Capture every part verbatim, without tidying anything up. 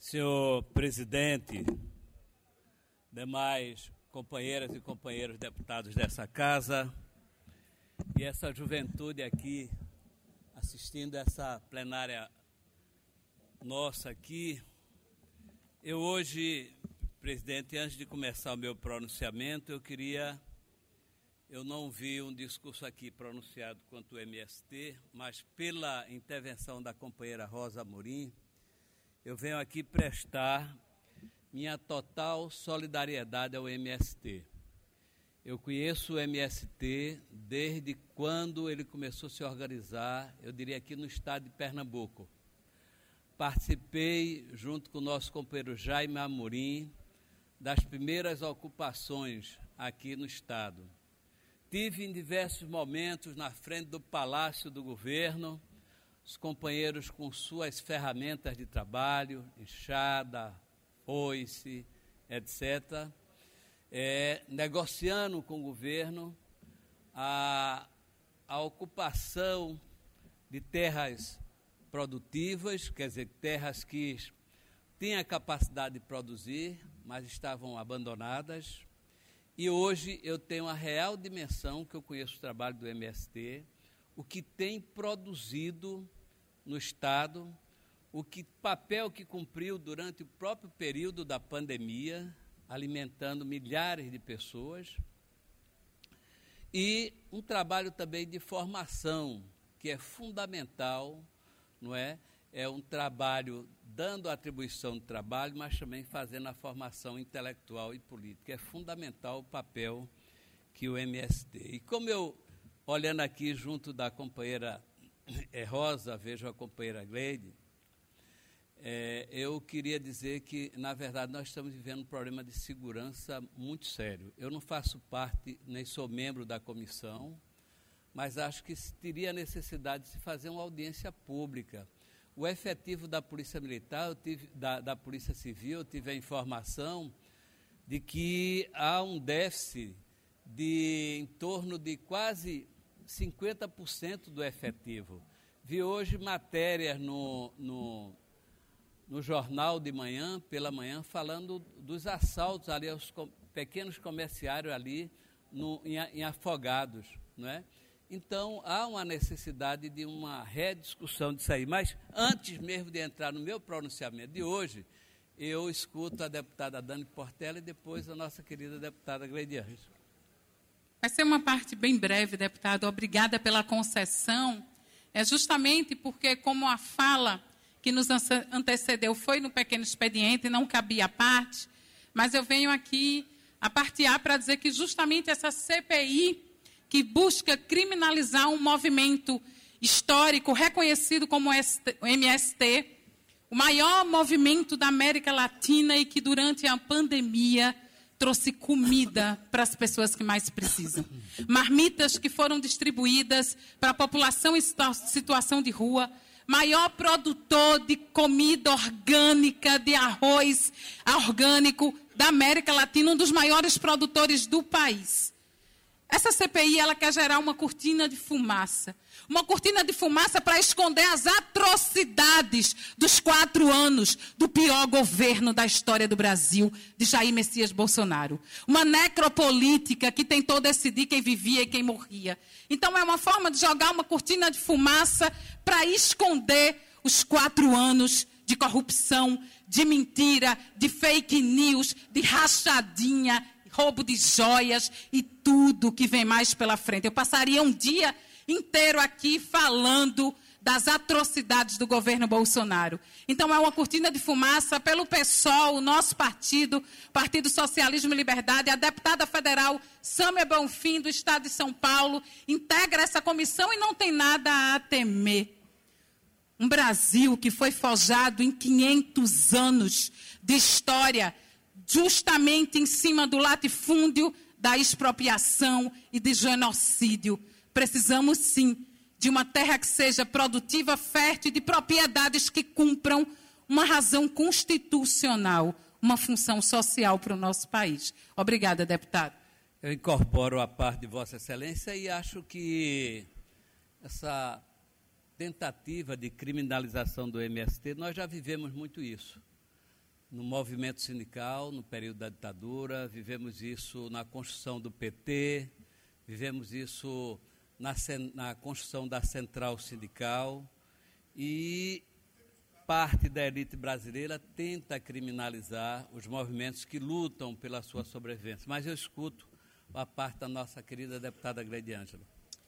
Senhor presidente, demais companheiras e companheiros deputados dessa casa e essa juventude aqui assistindo essa plenária nossa aqui, eu hoje, presidente, antes de começar o meu pronunciamento, eu queria, eu não vi um discurso aqui pronunciado quanto o M S T, mas pela intervenção da companheira Rosa Amorim, eu venho aqui prestar minha total solidariedade ao M S T. Eu conheço o M S T desde quando ele começou a se organizar, eu diria aqui no estado de Pernambuco. Participei, junto com o nosso companheiro Jaime Amorim, das primeiras ocupações aqui no estado. Tive em diversos momentos na frente do Palácio do Governo, os companheiros com suas ferramentas de trabalho, enxada, foice, etcétera, é, negociando com o governo a, a ocupação de terras produtivas, quer dizer, terras que tinham a capacidade de produzir, mas estavam abandonadas. E hoje eu tenho a real dimensão, que eu conheço o trabalho do M S T, o que tem produzido no Estado, o que, papel que cumpriu durante o próprio período da pandemia, alimentando milhares de pessoas, e um trabalho também de formação, que é fundamental, não é? É um trabalho dando a atribuição de trabalho, mas também fazendo a formação intelectual e política. É fundamental o papel que o M S T. E como eu, olhando aqui junto da companheira é, Rosa, vejo a companheira Gleide, é, eu queria dizer que, na verdade, nós estamos vivendo um problema de segurança muito sério. Eu não faço parte, nem sou membro da comissão, mas acho que teria necessidade de se fazer uma audiência pública. O efetivo da Polícia Militar, eu tive, da, da Polícia Civil, eu tive a informação de que há um déficit de em torno de quase cinquenta por cento do efetivo. Vi hoje matérias no, no, no jornal de manhã, pela manhã, falando dos assaltos ali aos com, pequenos comerciários ali no, em, em Afogados, não é? Então, há uma necessidade de uma rediscussão disso aí. Mas, antes mesmo de entrar no meu pronunciamento de hoje, eu escuto a deputada Dani Portela e depois a nossa querida deputada Gleide Anjos. Vai ser uma parte bem breve, deputado. Obrigada pela concessão. É justamente porque, como a fala que nos antecedeu foi no pequeno expediente, não cabia a parte, mas eu venho aqui a partear para dizer que justamente essa C P I que busca criminalizar um movimento histórico reconhecido como o M S T, o maior movimento da América Latina e que durante a pandemia trouxe comida para as pessoas que mais precisam. Marmitas que foram distribuídas para a população em situação de rua, maior produtor de comida orgânica, de arroz orgânico da América Latina, um dos maiores produtores do país. Essa C P I, ela quer gerar uma cortina de fumaça. Uma cortina de fumaça para esconder as atrocidades dos quatro anos do pior governo da história do Brasil, de Jair Messias Bolsonaro. Uma necropolítica que tentou decidir quem vivia e quem morria. Então, é uma forma de jogar uma cortina de fumaça para esconder os quatro anos de corrupção, de mentira, de fake news, de rachadinha, roubo de joias e tudo que vem mais pela frente. Eu passaria um dia inteiro aqui falando das atrocidades do governo Bolsonaro. Então, é uma cortina de fumaça pelo PSOL, o nosso partido, Partido Socialismo e Liberdade, a deputada federal Sâmia Bonfim, do Estado de São Paulo, integra essa comissão e não tem nada a temer. Um Brasil que foi forjado em quinhentos anos de história, justamente em cima do latifúndio, da expropriação e de genocídio. Precisamos, sim, de uma terra que seja produtiva, fértil, de propriedades que cumpram uma razão constitucional, uma função social para o nosso país. Obrigada, deputado. Eu incorporo a parte de Vossa Excelência e acho que essa tentativa de criminalização do M S T, nós já vivemos muito isso. no movimento sindical, no período da ditadura, vivemos isso na construção do P T, vivemos isso na, na construção da central sindical, e parte da elite brasileira tenta criminalizar os movimentos que lutam pela sua sobrevivência. Mas eu escuto a parte da nossa querida deputada Gleide Ângela.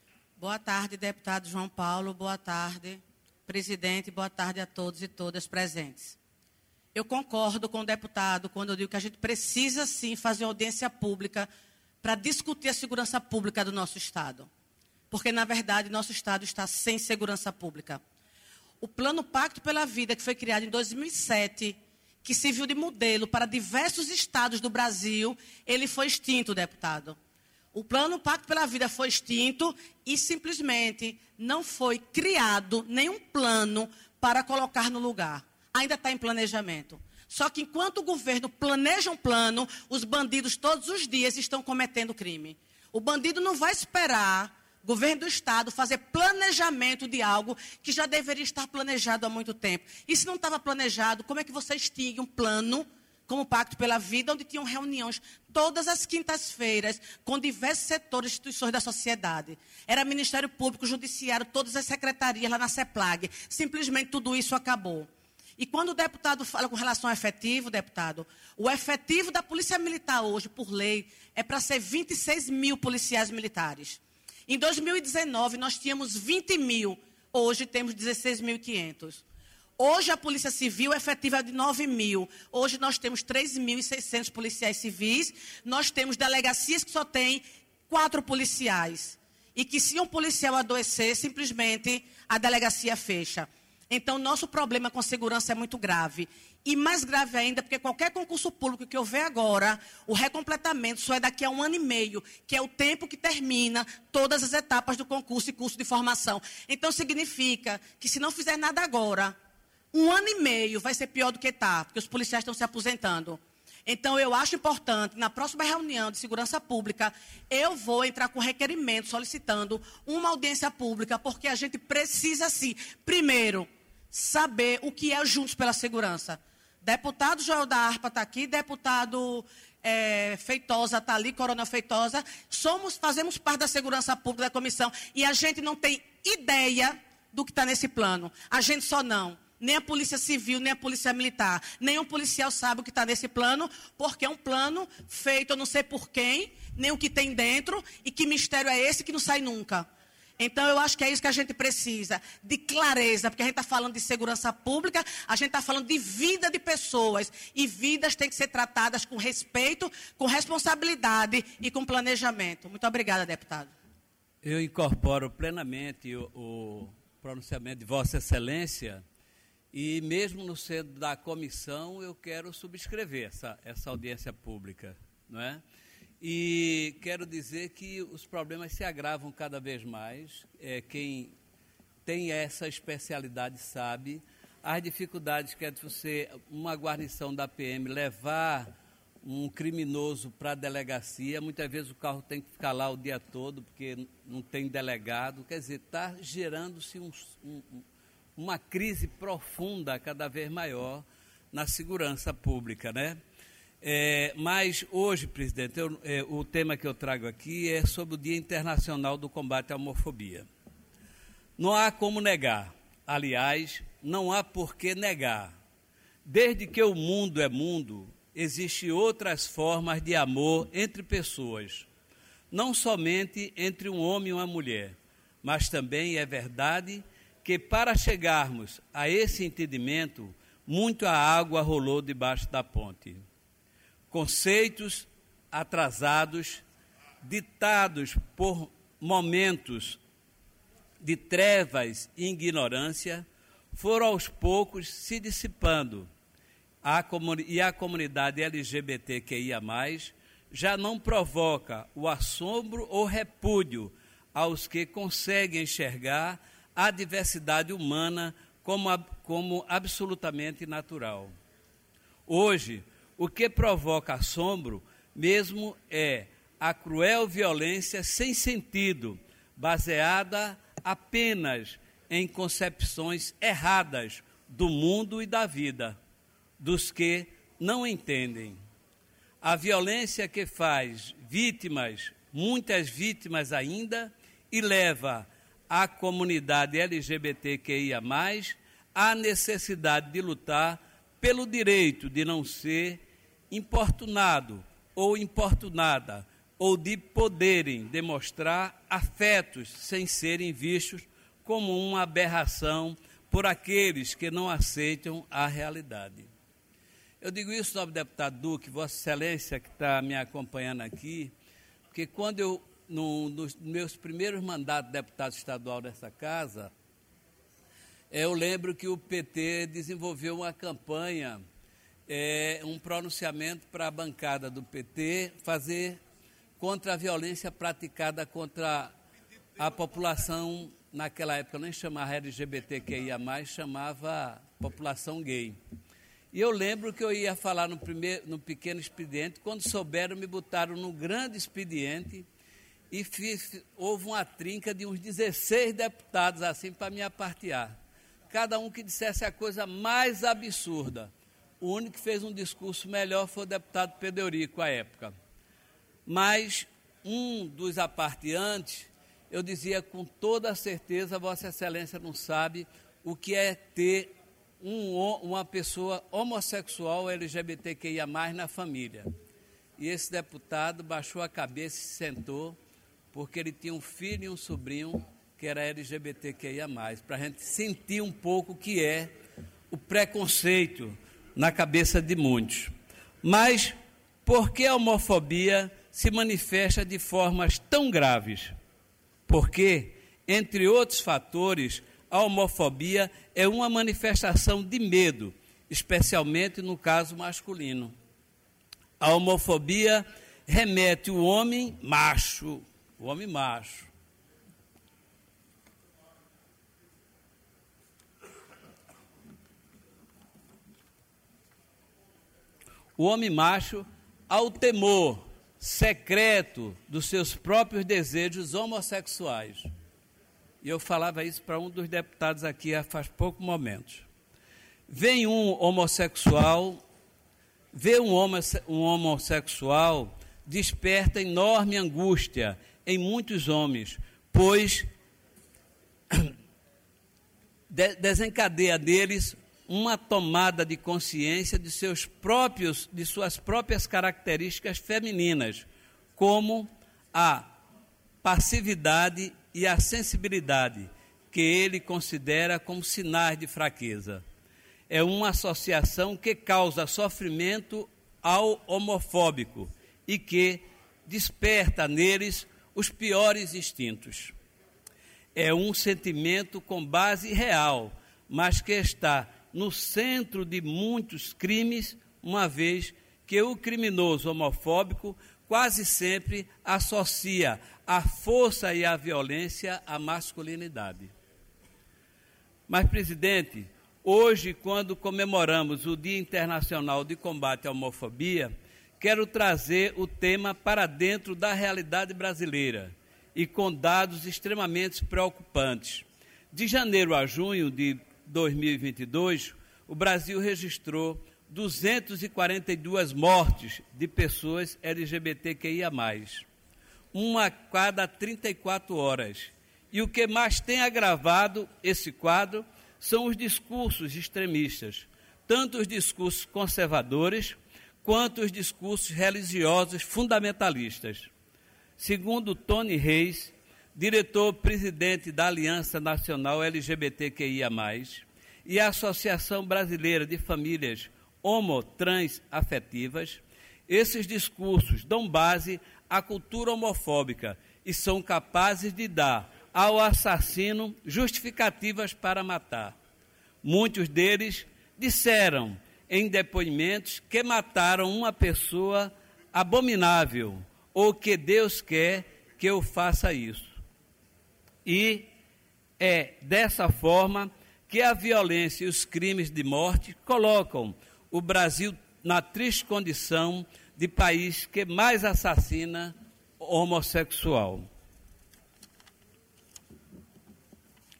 Boa tarde, deputado João Paulo. Boa tarde, presidente. Boa tarde a todos e todas presentes. Eu concordo com o deputado quando eu digo que a gente precisa, sim, fazer uma audiência pública para discutir a segurança pública do nosso Estado. Porque, na verdade, nosso Estado está sem segurança pública. O Plano Pacto pela Vida, que foi criado em dois mil e sete, que serviu de modelo para diversos estados do Brasil, ele foi extinto, deputado. O Plano Pacto pela Vida foi extinto e simplesmente não foi criado nenhum plano para colocar no lugar. Ainda está em planejamento. Só que enquanto o governo planeja um plano, os bandidos todos os dias estão cometendo crime. O bandido não vai esperar o governo do Estado fazer planejamento de algo que já deveria estar planejado há muito tempo. E se não estava planejado, como é que você extingue um plano como o Pacto pela Vida, onde tinham reuniões todas as quintas-feiras com diversos setores e instituições da sociedade? Era Ministério Público, Judiciário, todas as secretarias lá na CEPLAG. Simplesmente tudo isso acabou. E quando o deputado fala com relação ao efetivo, deputado, o efetivo da Polícia Militar hoje, por lei, é para ser vinte e seis mil policiais militares. Em dois mil e dezenove, nós tínhamos vinte mil, hoje temos dezesseis mil e quinhentos. Hoje a Polícia Civil efetiva é de nove mil. Hoje nós temos três mil e seiscentos policiais civis. Nós temos delegacias que só têm quatro policiais. E que se um policial adoecer, simplesmente a delegacia fecha. Então, nosso problema com segurança é muito grave. E mais grave ainda, porque qualquer concurso público que houver agora, o recompletamento só é daqui a um ano e meio, que é o tempo que termina todas as etapas do concurso e curso de formação. Então, significa que se não fizer nada agora, um ano e meio vai ser pior do que está, porque os policiais estão se aposentando. Então, eu acho importante, na próxima reunião de segurança pública, eu vou entrar com requerimento solicitando uma audiência pública, porque a gente precisa, sim, primeiro, saber o que é Juntos pela Segurança. Deputado Joel da Harpa está aqui, deputado é, Feitosa está ali, Coronel Feitosa. Somos, fazemos parte da segurança pública da comissão e a gente não tem ideia do que está nesse plano. A gente só não. Nem a Polícia Civil, nem a Polícia Militar, nenhum policial sabe o que está nesse plano, porque é um plano feito eu não sei por quem, nem o que tem dentro, e que mistério é esse que não sai nunca. Então, eu acho que é isso que a gente precisa, de clareza, porque a gente está falando de segurança pública, a gente está falando de vida de pessoas, e vidas têm que ser tratadas com respeito, com responsabilidade e com planejamento. Muito obrigada, deputado. Eu incorporo plenamente o, o pronunciamento de Vossa Excelência, e mesmo no centro da comissão, eu quero subscrever essa, essa audiência pública, não é? E quero dizer que os problemas se agravam cada vez mais. É, quem tem essa especialidade sabe as dificuldades que é de você, uma guarnição da P M, levar um criminoso para a delegacia. Muitas vezes o carro tem que ficar lá o dia todo porque não tem delegado. Quer dizer, está gerando-se um, um, uma crise profunda, cada vez maior, na segurança pública, né? É, mas hoje, presidente, eu, é, o tema que eu trago aqui é sobre o Dia Internacional do Combate à Homofobia. Não há como negar, aliás, não há por que negar. Desde que o mundo é mundo, existem outras formas de amor entre pessoas, não somente entre um homem e uma mulher, mas também é verdade que para chegarmos a esse entendimento, muita água rolou debaixo da ponte. Conceitos atrasados, ditados por momentos de trevas e ignorância, foram aos poucos se dissipando. A e a comunidade L G B T Q I A mais, já não provoca o assombro ou repúdio aos que conseguem enxergar a diversidade humana como, como absolutamente natural. Hoje, o que provoca assombro mesmo é a cruel violência sem sentido, baseada apenas em concepções erradas do mundo e da vida, dos que não entendem. A violência que faz vítimas, muitas vítimas ainda, e leva a comunidade L G B T Q I A mais, a necessidade de lutar pelo direito de não ser importunado ou importunada, ou de poderem demonstrar afetos sem serem vistos como uma aberração por aqueles que não aceitam a realidade. Eu digo isso, nobre deputado Duque, Vossa Excelência, que está me acompanhando aqui, porque quando eu, no, nos meus primeiros mandatos de deputado estadual dessa casa, eu lembro que o P T desenvolveu uma campanha, é, um pronunciamento para a bancada do P T fazer contra a violência praticada contra a população, naquela época nem chamava L G B T Q I A mais, chamava população gay. E eu lembro que eu ia falar no, primeiro, no pequeno expediente, quando souberam, me botaram no grande expediente e fiz, houve uma trinca de uns dezesseis deputados assim para me apartear. Cada um que dissesse a coisa mais absurda. O único que fez um discurso melhor foi o deputado Pedro Eurico, à época. Mas um dos aparteantes, eu dizia com toda certeza, Vossa Excelência não sabe o que é ter um, uma pessoa homossexual L G B T Q I A mais, na família. E esse deputado baixou a cabeça e se sentou, porque ele tinha um filho e um sobrinho que era L G B T Q I A mais, para a gente sentir um pouco o que é o preconceito na cabeça de muitos. Mas por que a homofobia se manifesta de formas tão graves? Porque, entre outros fatores, a homofobia é uma manifestação de medo, especialmente no caso masculino. A homofobia remete o homem macho, o homem macho. O homem macho ao temor secreto dos seus próprios desejos homossexuais. E eu falava isso para um dos deputados aqui há faz poucos momentos. Vem um homossexual, vê um, homo, um homossexual, desperta enorme angústia em muitos homens, pois de, desencadeia neles uma tomada de consciência de seus próprios, de suas próprias características femininas, como a passividade e a sensibilidade, que ele considera como sinais de fraqueza. É uma associação que causa sofrimento ao homofóbico e que desperta neles os piores instintos. É um sentimento com base real, mas que está no centro de muitos crimes, uma vez que o criminoso homofóbico quase sempre associa a força e a violência à masculinidade. Mas, presidente, hoje, quando comemoramos o Dia Internacional de Combate à Homofobia, quero trazer o tema para dentro da realidade brasileira e com dados extremamente preocupantes. De janeiro a junho de dois mil e vinte e dois, o Brasil registrou duzentas e quarenta e duas mortes de pessoas L G B T Q I A mais, uma a cada trinta e quatro horas. E o que mais tem agravado esse quadro são os discursos extremistas, tanto os discursos conservadores quanto os discursos religiosos fundamentalistas. Segundo Tony Reis, diretor-presidente da Aliança Nacional L G B T Q I A mais, e a Associação Brasileira de Famílias Homo-Trans-Afetivas, esses discursos dão base à cultura homofóbica e são capazes de dar ao assassino justificativas para matar. Muitos deles disseram em depoimentos que mataram uma pessoa abominável ou que Deus quer que eu faça isso. E é dessa forma que a violência e os crimes de morte colocam o Brasil na triste condição de país que mais assassina homossexual.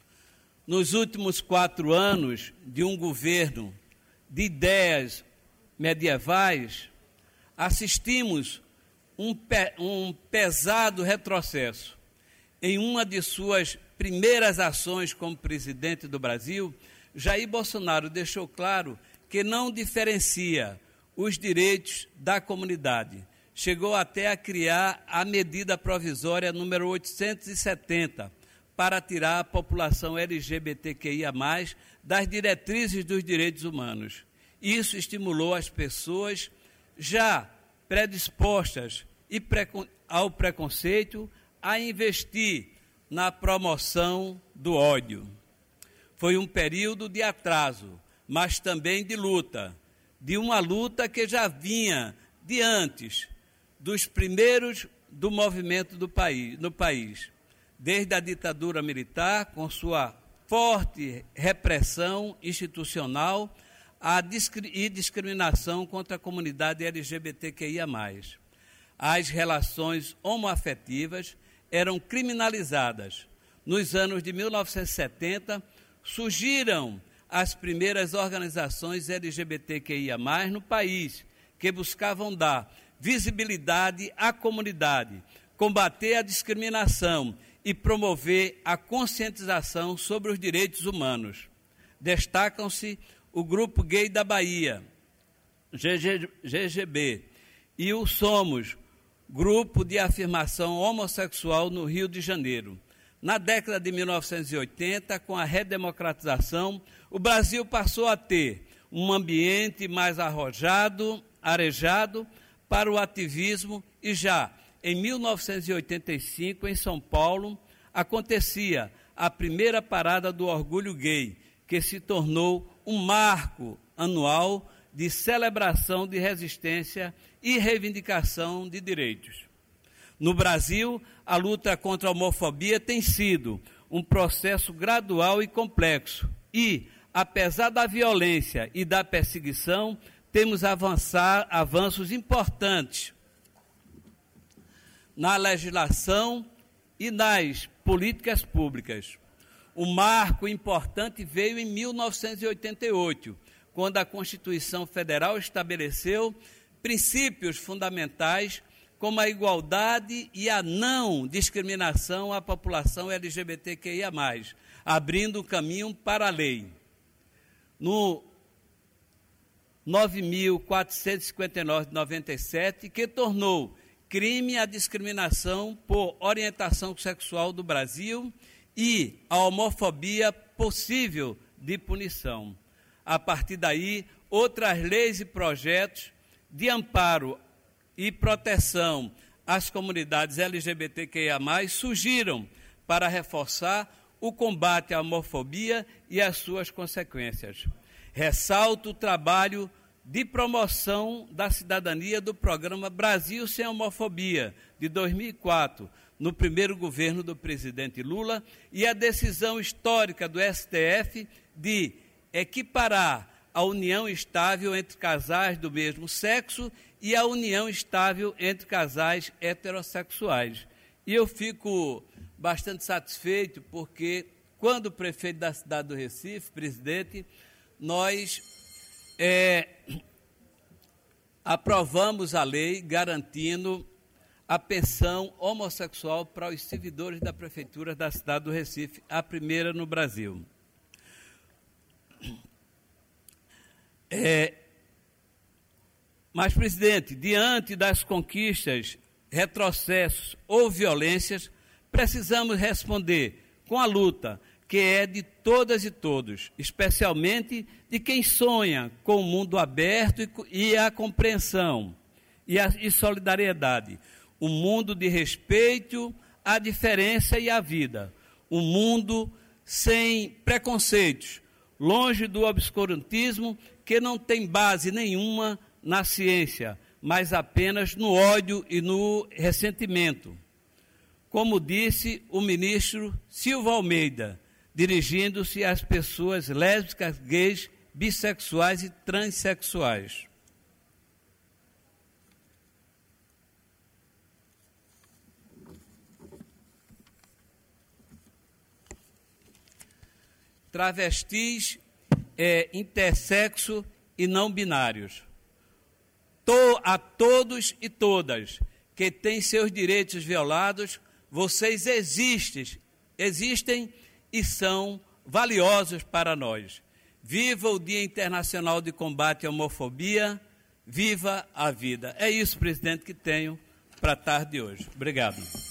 Nos últimos quatro anos de um governo de ideias medievais, assistimos um, pe um pesado retrocesso. Em uma de suas primeiras ações como presidente do Brasil, Jair Bolsonaro deixou claro que não diferencia os direitos da comunidade. Chegou até a criar a medida provisória número oitocentos e setenta, para tirar a população L G B T Q I A mais, das diretrizes dos direitos humanos. Isso estimulou as pessoas já predispostas e precon ao preconceito a investir na promoção do ódio. Foi um período de atraso, mas também de luta, de uma luta que já vinha de antes, dos primeiros do movimento do país, no país, desde a ditadura militar, com sua forte repressão institucional a discri e discriminação contra a comunidade L G B T Q I A mais. As relações homoafetivas eram criminalizadas. Nos anos de mil novecentos e setenta, surgiram as primeiras organizações L G B T Q I A mais, no país, que buscavam dar visibilidade à comunidade, combater a discriminação e promover a conscientização sobre os direitos humanos. Destacam-se o Grupo Gay da Bahia, G G B, e o Somos, Grupo de Afirmação Homossexual no Rio de Janeiro. Na década de mil novecentos e oitenta, com a redemocratização, o Brasil passou a ter um ambiente mais arrojado, arejado para o ativismo e já em mil novecentos e oitenta e cinco, em São Paulo, acontecia a primeira parada do orgulho gay, que se tornou um marco anual de celebração de resistência e reivindicação de direitos. No Brasil, a luta contra a homofobia tem sido um processo gradual e complexo e, apesar da violência e da perseguição, temos avançar, avanços importantes na legislação e nas políticas públicas. Um marco importante veio em mil novecentos e oitenta e oito, quando a Constituição Federal estabeleceu princípios fundamentais como a igualdade e a não discriminação à população L G B T Q I A mais, abrindo o caminho para a lei. No nove mil quatrocentos e cinquenta e nove de noventa e sete, que tornou crime a discriminação por orientação sexual do Brasil e a homofobia possível de punição. A partir daí, outras leis e projetos de amparo e proteção às comunidades L G B T Q I A mais, surgiram para reforçar o combate à homofobia e as suas consequências. Ressalto o trabalho de promoção da cidadania do programa Brasil Sem Homofobia, de dois mil e quatro, no primeiro governo do presidente Lula, e a decisão histórica do S T F de equiparar a união estável entre casais do mesmo sexo e a união estável entre casais heterossexuais. E eu fico bastante satisfeito porque, quando o prefeito da cidade do Recife, presidente, nós é, aprovamos a lei garantindo a pensão homossexual para os servidores da prefeitura da cidade do Recife, a primeira no Brasil. É, mas, presidente, diante das conquistas, retrocessos ou violências, precisamos responder com a luta, que é de todas e todos, especialmente de quem sonha com o mundo aberto e a compreensão e a e solidariedade, um mundo de respeito à diferença e à vida, um mundo sem preconceitos, longe do obscurantismo que não tem base nenhuma na ciência, mas apenas no ódio e no ressentimento. Como disse o ministro Silva Almeida, dirigindo-se às pessoas lésbicas, gays, bissexuais e transexuais. Travestis, é, intersexo e não binários. to, a todos e todas que têm seus direitos violados, vocês existem, existem e são valiosos para nós. Viva o Dia Internacional de Combate à Homofobia, viva a vida. É isso, presidente, que tenho para a tarde de hoje. Obrigado.